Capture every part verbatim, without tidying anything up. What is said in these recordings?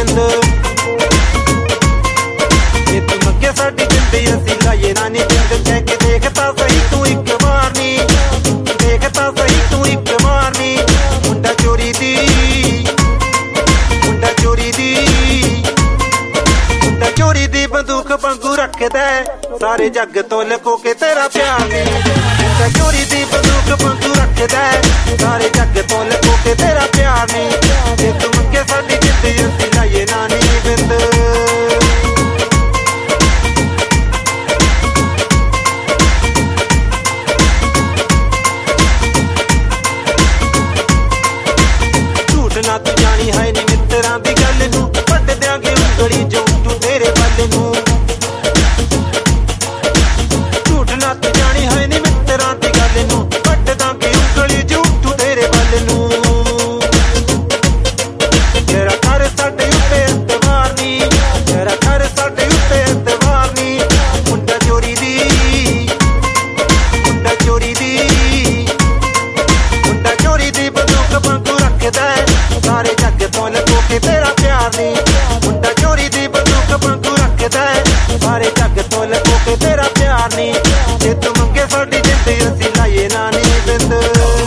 बिंद जे तू मंगे साडी जिंद असी लाइए ना नी बिंद कह के देखता सही तू एक बार नी देखता सही तू एक बार नी मुंडा चोरी दी मुंडा चोरी दी मुंडा चोरी दी बंदूक वांगू रखदा सारे जग तो लुको के तेरा प्यार नी मुंडा चोरी दी बंदूक वांगू रखदा सारे जग तो लुको के तेरा प्यार नी जे तू मंगे साडी जिंद असी लाइए ना नी बिंद ना तू जानी है नी मित्रां दी गल नूं वड्ड देंगे उंगली जो तू तेरे वल नूं झूठ ना तू जानी है नी मित्रां दी गल नूं वड्ड देंगे उंगली जो तू तेरे वल नूं तेरा घर साडे उत्ते एतबार नी तेरा घर साडे उत्ते एतबार नी मुंडा चोरी दी मुंडा चोरी दी मुंडा चोरी दी बंदूक वांगू रखदा सारे जग तो लुको के तेरा प्यार नी मुंडा चोरी दी बंदूक वांगू रखदा सारे जग तो लुको के तेरा प्यार नी जे तू मंगे साडी जिंद असी लाइए ना नी बिंद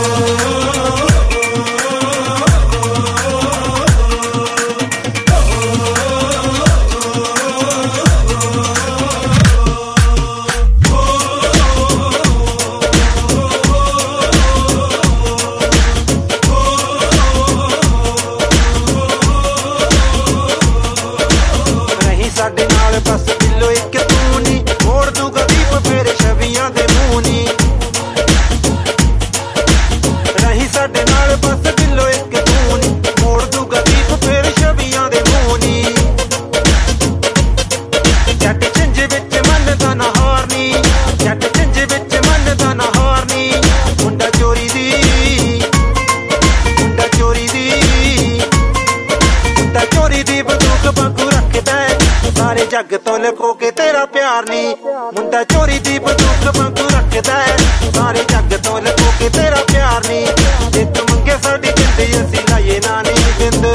साडे नाल बस दिलो एक तू नी मोड़ दूगा दीप फेरे छवियां दे मूंह नी रही साडे नाल बस दिलो एक तू नी मोड़ दूगा दीप फेरे छवियां दे मूंह नी जट चिंज विच मन दा ना हार नी जट चिंज विच मन दा ना हार नी मुंडा चोरी दी मुंडा चोरी दी मुंडा चोरी दी बंदूक वांगू रखदा सारे जग तो लुको के तेरा प्यार नी मुंडा चोरी दी बंदूक वांगू रखदा सारे जग तो लुको के तेरा प्यार नी जे तू मंगे साडी जिंद असी लाइए ना नी बिंद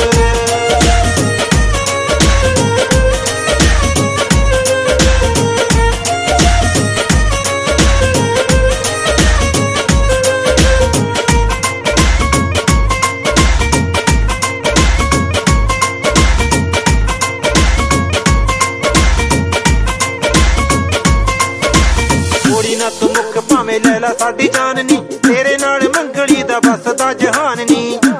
ना तू मुख भावें ले ला साडी जान नी तेरे नाल मंगली दा बसदा जहान नी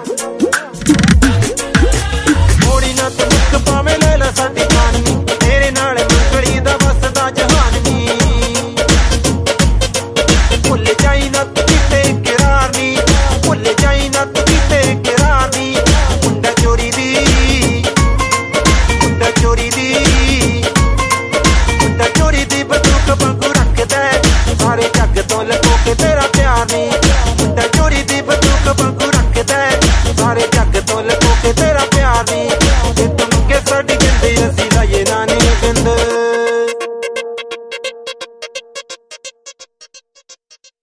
मोड़ी ना तू मुख भावें ले ला साडी जान नी तेरे नाल मंगली दा बसदा जहान नी भुल जाई ना तू किते इकरार नी भुल जाई ना तू किते इकरार नी मुंडा चोरी दी मुंडा चोरी दी मुंडा चोरी दी बंदूक वांगू रखदा सारे जग तो लुको के तेरा प्यार नी मुंडा चोरी दी बंदूक वांगू रखदा सारे जग तो लुको के तेरा प्यार नी जे तू मंगे साडी जिंद असी लाइए ना नी